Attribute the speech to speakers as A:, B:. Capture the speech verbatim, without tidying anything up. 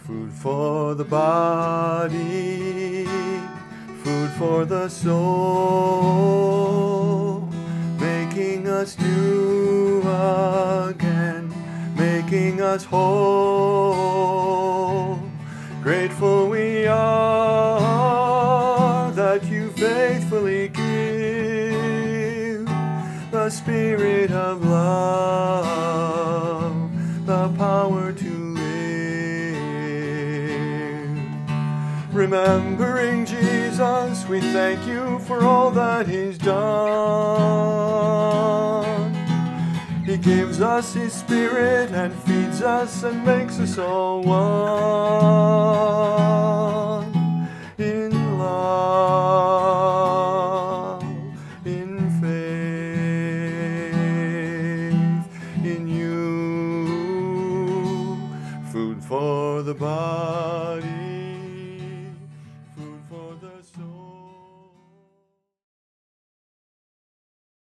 A: Food for the body, food for the soul, making us new again, making us whole. Grateful we are that you faithfully give the spirit of love, the power to remembering Jesus, we thank you for all that he's done. He gives us his spirit and feeds us and makes us all one. In love, in faith, in you, food for the body.